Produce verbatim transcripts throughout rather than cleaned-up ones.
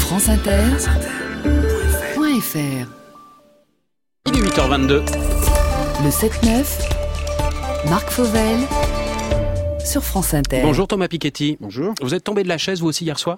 franceinter point f r. Il est huit heures vingt-deux. Le sept neuf, Marc Fauvel, sur France Inter. Bonjour Thomas Piketty. Bonjour. Vous êtes tombé de la chaise vous aussi hier soir ?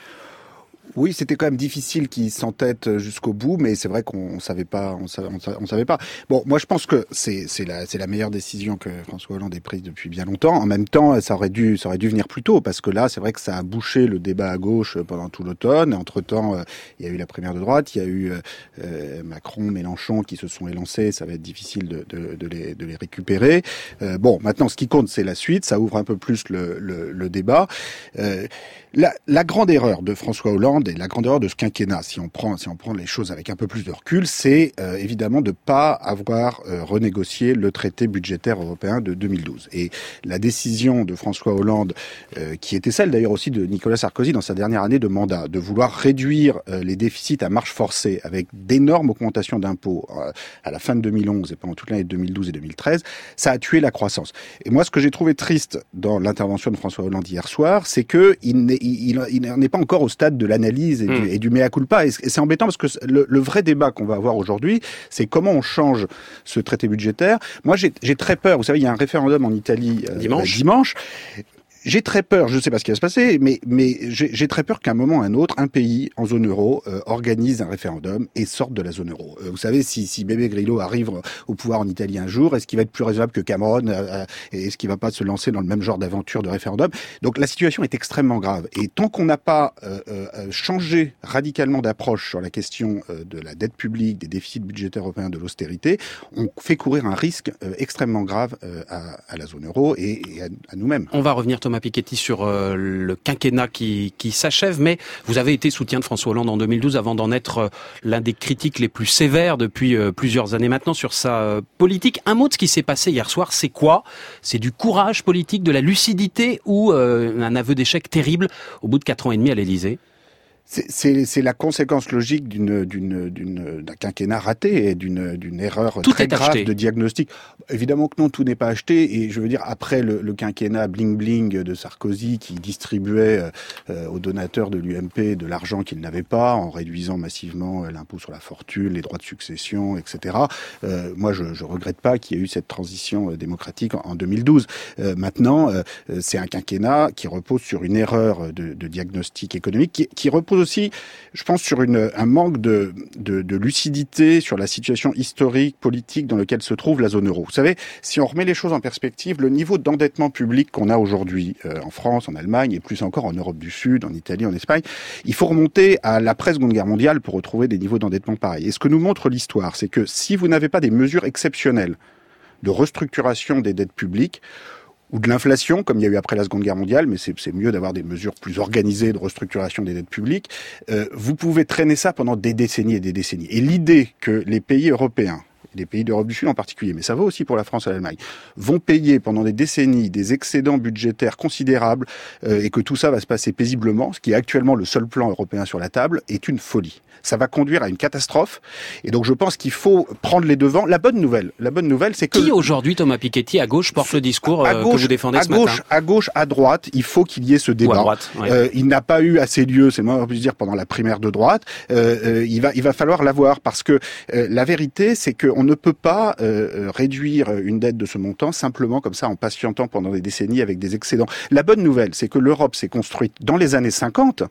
Oui, c'était quand même difficile qu'il s'entête jusqu'au bout, mais c'est vrai qu'on savait pas, on savait, on savait pas. Bon, moi je pense que c'est c'est la c'est la meilleure décision que François Hollande ait prise depuis bien longtemps. En même temps, ça aurait dû ça aurait dû venir plus tôt, parce que là, c'est vrai que ça a bouché le débat à gauche pendant tout l'automne. Entre temps, euh, il y a eu la primaire de droite, il y a eu euh, Macron, Mélenchon qui se sont élancés. Ça va être difficile de de, de les de les récupérer. Euh, bon, maintenant, ce qui compte, c'est la suite. Ça ouvre un peu plus le le, le débat. Euh, La, la grande erreur de François Hollande et la grande erreur de ce quinquennat, si on prend, si on prend les choses avec un peu plus de recul, c'est euh, évidemment de pas avoir euh, renégocié le traité budgétaire européen de deux mille douze. Et la décision de François Hollande, euh, qui était celle d'ailleurs aussi de Nicolas Sarkozy dans sa dernière année de mandat, de vouloir réduire euh, les déficits à marche forcée avec d'énormes augmentations d'impôts euh, à la fin de deux mille onze et pendant toute l'année de deux mille douze et deux mille treize, ça a tué la croissance. Et moi, ce que j'ai trouvé triste dans l'intervention de François Hollande hier soir, c'est que il n'est Il, il n'en est pas encore au stade de l'analyse et, mmh. du, et du mea culpa. Et c'est embêtant parce que le, le vrai débat qu'on va avoir aujourd'hui, c'est comment on change ce traité budgétaire. Moi, j'ai, j'ai très peur. Vous savez, il y a un référendum en Italie euh, dimanche. dimanche. J'ai très peur, je ne sais pas ce qui va se passer, mais, mais j'ai, j'ai très peur qu'à un moment ou à un autre, un pays en zone euro euh, organise un référendum et sorte de la zone euro. Euh, vous savez, si, si Bébé Grillo arrive au pouvoir en Italie un jour, est-ce qu'il va être plus raisonnable que Cameron euh, Est-ce qu'il ne va pas se lancer dans le même genre d'aventure de référendum? Donc la situation est extrêmement grave. Et tant qu'on n'a pas euh, euh, changé radicalement d'approche sur la question euh, de la dette publique, des déficits budgétaires européens, de l'austérité, on fait courir un risque euh, extrêmement grave euh, à, à la zone euro et, et à, à nous-mêmes. On va revenir, Thomas Piketty, sur euh, le quinquennat qui, qui s'achève, mais vous avez été soutien de François Hollande en deux mille douze avant d'en être euh, l'un des critiques les plus sévères depuis euh, plusieurs années maintenant sur sa euh, politique. Un mot de ce qui s'est passé hier soir, c'est quoi ? C'est du courage politique, de la lucidité ou euh, un aveu d'échec terrible au bout de quatre ans et demi à l'Élysée ? C'est, c'est, c'est la conséquence logique d'une, d'une, d'une, d'un quinquennat raté et d'une, d'une erreur tout très grave acheté. de diagnostic. Évidemment que non, tout n'est pas acheté. Et je veux dire, après le, le quinquennat bling-bling de Sarkozy qui distribuait euh, aux donateurs de l'U M P de l'argent qu'ils n'avaient pas en réduisant massivement l'impôt sur la fortune, les droits de succession, et cetera. Euh, moi, je ne regrette pas qu'il y ait eu cette transition démocratique en, en deux mille douze. Euh, maintenant, euh, c'est un quinquennat qui repose sur une erreur de, de diagnostic économique qui, qui repose aussi, je pense, sur une, un manque de, de, de lucidité sur la situation historique, politique dans laquelle se trouve la zone euro. Vous savez, si on remet les choses en perspective, le niveau d'endettement public qu'on a aujourd'hui euh, en France, en Allemagne et plus encore en Europe du Sud, en Italie, en Espagne, il faut remonter à l'après-Seconde Guerre mondiale pour retrouver des niveaux d'endettement pareils. Et ce que nous montre l'histoire, c'est que si vous n'avez pas des mesures exceptionnelles de restructuration des dettes publiques, ou de l'inflation, comme il y a eu après la Seconde Guerre mondiale, mais c'est, c'est mieux d'avoir des mesures plus organisées de restructuration des dettes publiques, euh, vous pouvez traîner ça pendant des décennies et des décennies. Et l'idée que les pays européens, les pays d'Europe du Sud en particulier, mais ça vaut aussi pour la France et l'Allemagne, vont payer pendant des décennies des excédents budgétaires considérables euh, et que tout ça va se passer paisiblement, ce qui est actuellement le seul plan européen sur la table, est une folie. Ça va conduire à une catastrophe. Et donc je pense qu'il faut prendre les devants. La bonne nouvelle, la bonne nouvelle, c'est que... Qui aujourd'hui, Thomas Piketty, à gauche, porte le discours euh, gauche, que vous défendez ce gauche, matin ? À gauche, à droite, il faut qu'il y ait ce débat. Ou à droite, ouais. euh, il n'a pas eu assez lieu, c'est le moins qu'on puisse dire, pendant la primaire de droite. Euh, euh, il va, il va falloir l'avoir parce que euh, la vérité, c'est qu'on ne peut pas euh, réduire une dette de ce montant simplement comme ça en patientant pendant des décennies avec des excédents. La bonne nouvelle, c'est que l'Europe s'est construite dans les années cinquante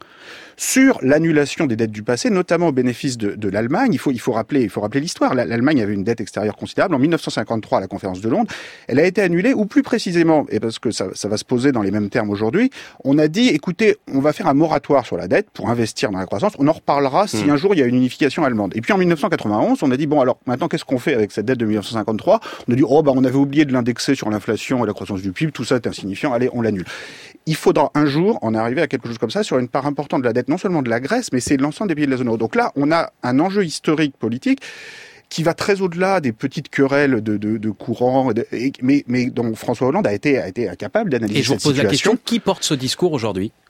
sur l'annulation des dettes du passé, notamment au bénéfice de, de l'Allemagne. Il faut, il faut rappeler, il faut rappeler l'histoire. L'Allemagne avait une dette extérieure considérable. En dix-neuf cent cinquante-trois, à la conférence de Londres, elle a été annulée, ou plus précisément, et parce que ça, ça va se poser dans les mêmes termes aujourd'hui, on a dit, écoutez, on va faire un moratoire sur la dette pour investir dans la croissance. On en reparlera si mmh. un jour il y a une unification allemande. Et puis en dix-neuf cent quatre-vingt-onze, on a dit, bon alors, maintenant qu'est-ce qu'on fait avec cette dette de dix-neuf cent cinquante-trois? On a dit, oh bah on avait oublié de l'indexer sur l'inflation et la croissance du P I B, tout ça est insignifiant, allez, on l'annule. Il faudra un jour en arriver à quelque chose comme ça sur une part importante de la dette, non seulement de la Grèce, mais c'est l'ensemble des pays de la zone euro. Donc là, on a un enjeu historique, politique, qui va très au-delà des petites querelles de, de, de courants, de, et, mais, mais dont François Hollande a été, a été incapable d'analyser cette situation. Et je vous pose la question, qui porte ce discours aujourd'hui ?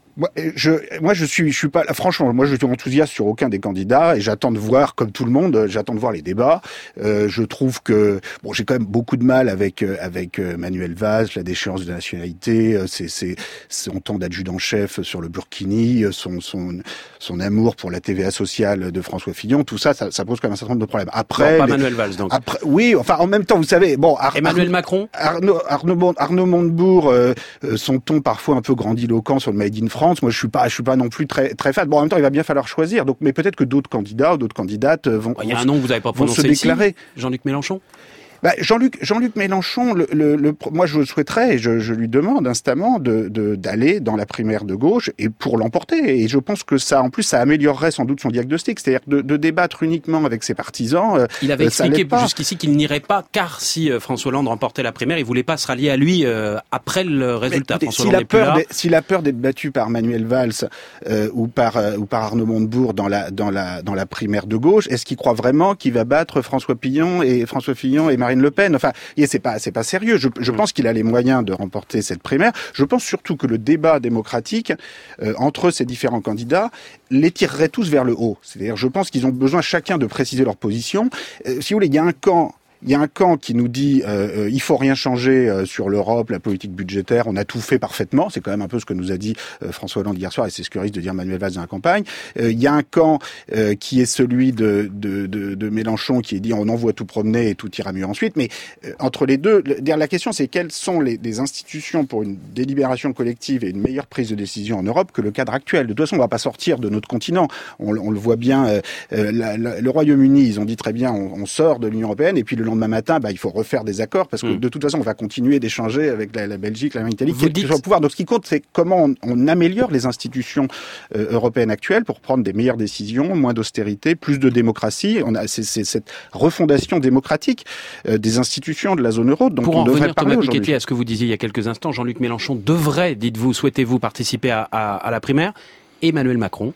Moi, je, moi, je suis, je suis pas, franchement, moi, je suis enthousiaste sur aucun des candidats et j'attends de voir, comme tout le monde, j'attends de voir les débats. Euh, je trouve que, bon, j'ai quand même beaucoup de mal avec, avec Manuel Valls, la déchéance de nationalité, c'est, c'est, son temps d'adjudant-chef sur le Burkini, son, son, son amour pour la T V A sociale de François Fillon, tout ça, ça, ça pose quand même un certain nombre de problèmes. Après, non, pas les, Manuel Valls, donc. Après, oui, enfin, en même temps, vous savez, bon, Ar- Emmanuel Ar- Macron, Arnaud, Arnaud, Arnaud Montebourg, euh, son ton parfois un peu grandiloquent sur le Made in France. Moi, je suis pas, je suis pas non plus très, très fan. Bon, en même temps, il va bien falloir choisir. Donc, mais peut-être que d'autres candidats ou d'autres candidates vont. Il y a un nom que vous n'avez pas prononcé ici. Jean-Luc Mélenchon. Bah, Jean-Luc, Jean-Luc Mélenchon, le, le, le, moi je souhaiterais, et je, je lui demande instamment de, de, d'aller dans la primaire de gauche et pour l'emporter. Et je pense que ça, en plus, ça améliorerait sans doute son diagnostic. C'est-à-dire de, de débattre uniquement avec ses partisans. Il avait euh, expliqué jusqu'ici qu'il n'irait pas, car si euh, François Hollande remportait la primaire, il voulait pas se rallier à lui euh, après le résultat. Mais, François si, Hollande la peur plus là. s'il a peur d'être battu par Manuel Valls euh, ou par euh, ou par Arnaud Montebourg dans la dans la dans la primaire de gauche, est-ce qu'il croit vraiment qu'il va battre François Fillon et François Fillon et Marine Le Pen? Enfin. Et c'est pas, c'est pas sérieux. Je, je pense qu'il a les moyens de remporter cette primaire. Je pense surtout que le débat démocratique euh, entre ces différents candidats les tirerait tous vers le haut. C'est-à-dire, je pense qu'ils ont besoin chacun de préciser leur position. Euh, si vous voulez, il y a un camp. Il y a un camp qui nous dit euh, euh, il faut rien changer euh, sur l'Europe, la politique budgétaire, on a tout fait parfaitement. C'est quand même un peu ce que nous a dit euh, François Hollande hier soir, et c'est ce que risque de dire Manuel Valls dans la campagne. Euh, il y a un camp euh, qui est celui de, de, de, de Mélenchon, qui est dit on envoie tout promener et tout ira mieux ensuite. Mais euh, entre les deux, le, la question c'est quelles sont les, les institutions pour une délibération collective et une meilleure prise de décision en Europe que le cadre actuel. De toute façon, on va pas sortir de notre continent. On, on le voit bien. Euh, euh, la, la, le Royaume-Uni, ils ont dit très bien, on, on sort de l'Union européenne, et puis le lendemain matin, bah, il faut refaire des accords parce que mmh. de toute façon, on va continuer d'échanger avec la, la Belgique, la Italie, qui est au pouvoir. Donc, ce qui compte, c'est comment on, on améliore les institutions euh, européennes actuelles pour prendre des meilleures décisions, moins d'austérité, plus de démocratie. On a c'est, c'est cette refondation démocratique euh, des institutions de la zone euro dont pour on en devrait revenir, parler Thomas aujourd'hui. Piketty, à ce que vous disiez il y a quelques instants, Jean-Luc Mélenchon devrait, dites-vous, souhaitez-vous participer à, à, à la primaire. Emmanuel Macron.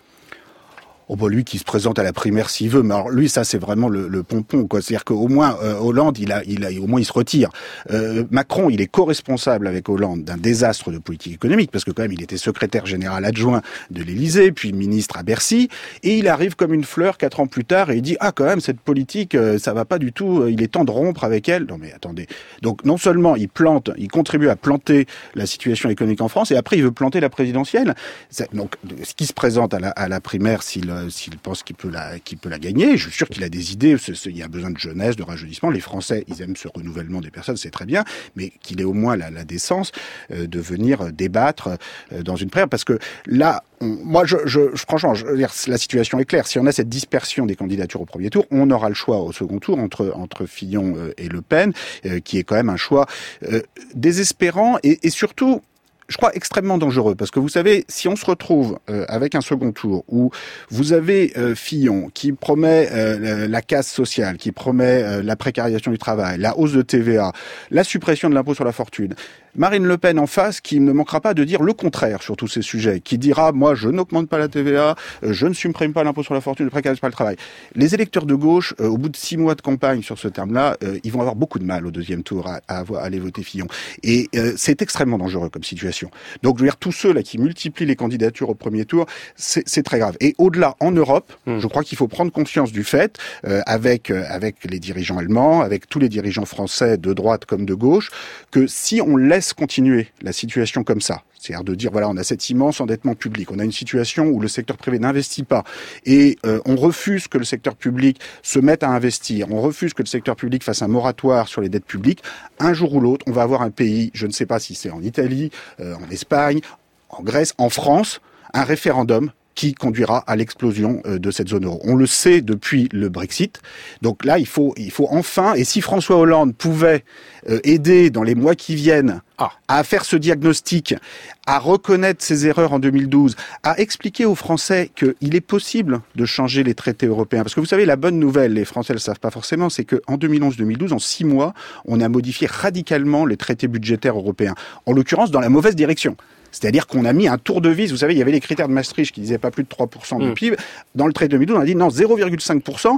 Oh bah lui qui se présente à la primaire s'il veut, mais alors lui ça c'est vraiment le, le pompon quoi. C'est-à-dire qu'au moins euh, Hollande il a, il a, au moins il se retire. Euh, Macron il est co-responsable avec Hollande d'un désastre de politique économique parce que quand même il était secrétaire général adjoint de l'Élysée puis ministre à Bercy et il arrive comme une fleur quatre ans plus tard et il dit ah quand même cette politique euh, ça va pas du tout, il est temps de rompre avec elle. Non mais attendez. Donc non seulement il plante, il contribue à planter la situation économique en France et après il veut planter la présidentielle. C'est, donc ce qui se présente à la, à la primaire s'il s'il pense qu'il peut la, qu'il peut la gagner. Je suis sûr qu'il a des idées. Il y a besoin de jeunesse, de rajeunissement. Les Français, ils aiment ce renouvellement des personnes, c'est très bien, mais qu'il ait au moins la, la décence euh, de venir débattre euh, dans une primaire. Parce que là, on, moi, je, je, franchement, je veux dire, la situation est claire. Si on a cette dispersion des candidatures au premier tour, on aura le choix au second tour entre, entre Fillon euh, et Le Pen, euh, qui est quand même un choix euh, désespérant et, et surtout, je crois extrêmement dangereux parce que vous savez, si on se retrouve euh, avec un second tour où vous avez euh, Fillon qui promet euh, la casse sociale, qui promet euh, la précarisation du travail, la hausse de T V A, la suppression de l'impôt sur la fortune, Marine Le Pen en face qui ne manquera pas de dire le contraire sur tous ces sujets, qui dira moi je n'augmente pas la T V A, euh, je ne supprime pas l'impôt sur la fortune, je ne précarise pas le travail. Les électeurs de gauche, euh, au bout de six mois de campagne sur ce terme-là, euh, ils vont avoir beaucoup de mal au deuxième tour à, à, à aller voter Fillon. Et euh, c'est extrêmement dangereux comme situation. Donc, je veux dire, tous ceux là qui multiplient les candidatures au premier tour, c'est, c'est très grave. Et au-delà, en Europe, mmh. je crois qu'il faut prendre conscience du fait, euh, avec euh, avec les dirigeants allemands, avec tous les dirigeants français de droite comme de gauche, que si on laisse continuer la situation comme ça, c'est-à-dire de dire, voilà, on a cet immense endettement public, on a une situation où le secteur privé n'investit pas, et euh, on refuse que le secteur public se mette à investir, on refuse que le secteur public fasse un moratoire sur les dettes publiques, un jour ou l'autre, on va avoir un pays, je ne sais pas si c'est en Italie, euh, en Espagne, en Grèce, en France, un référendum qui conduira à l'explosion de cette zone euro. On le sait depuis le Brexit. Donc là, il faut, il faut enfin, et si François Hollande pouvait euh, aider dans les mois qui viennent ah. à faire ce diagnostic, à reconnaître ses erreurs en deux mille douze, à expliquer aux Français qu'il est possible de changer les traités européens. Parce que vous savez, la bonne nouvelle, les Français ne le savent pas forcément, c'est qu'en deux mille onze deux mille douze, en six mois, on a modifié radicalement les traités budgétaires européens. En l'occurrence, dans la mauvaise direction. C'est-à-dire qu'on a mis un tour de vis. Vous savez, il y avait les critères de Maastricht qui disaient pas plus de trois pour cent du mmh. P I B. Dans le traité de deux mille douze, on a dit non, zéro virgule cinq pour cent.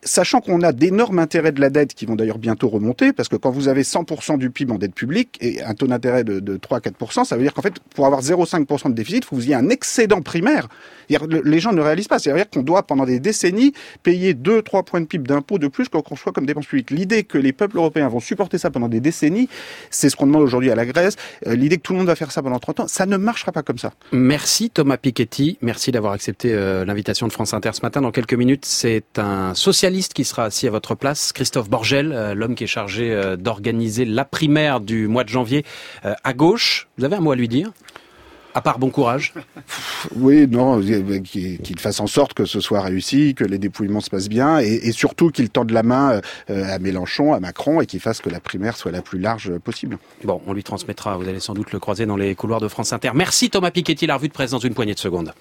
sachant qu'on a d'énormes intérêts de la dette qui vont d'ailleurs bientôt remonter, parce que quand vous avez cent pour cent du P I B en dette publique et un taux d'intérêt de, de trois à quatre pour cent, ça veut dire qu'en fait, pour avoir zéro virgule cinq pour cent de déficit, il faut que vous ayez un excédent primaire. Les gens ne réalisent pas. C'est-à-dire qu'on doit, pendant des décennies, payer deux à trois points de P I B d'impôts de plus qu'on reçoit comme dépenses publiques. L'idée que les peuples européens vont supporter ça pendant des décennies, c'est ce qu'on demande aujourd'hui à la Grèce. Euh, l'idée que tout le monde va faire ça pendant trente ans, ça ne marchera pas comme ça. Merci Thomas Piketty. Merci d'avoir accepté euh, l'invitation de France Inter ce matin. Dans quelques minutes, c'est un socialiste qui sera assis à votre place, Christophe Borgel, euh, l'homme qui est chargé euh, d'organiser la primaire du mois de janvier euh, à gauche. Vous avez un mot à lui dire ? À part bon courage. Oui, non, qu'il qu'il fasse en sorte que ce soit réussi, que les dépouillements se passent bien, et, et surtout qu'il tende la main euh, à Mélenchon, à Macron, et qu'il fasse que la primaire soit la plus large possible. Bon, on lui transmettra, vous allez sans doute le croiser dans les couloirs de France Inter. Merci Thomas Piketty, la revue de presse dans une poignée de secondes.